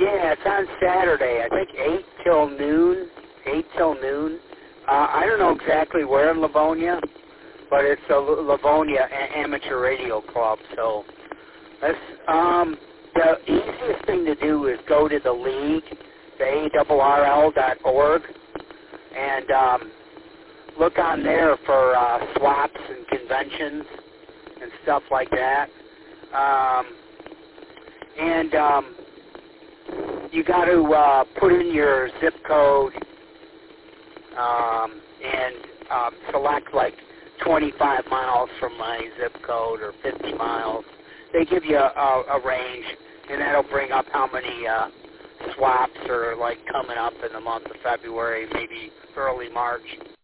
Yeah, it's on Saturday. I think 8 till noon. 8 till noon. I don't know exactly where in Livonia, but it's a Livonia Amateur Radio Club. So that's the easiest thing to do is go to the league, the ARRL.org, and look on there for swaps and conventions and stuff like that. You got to put in your zip code and select like 25 miles from my zip code or 50 miles. They give you a range, and that'll bring up how many swaps are like coming up in the month of February, maybe early March.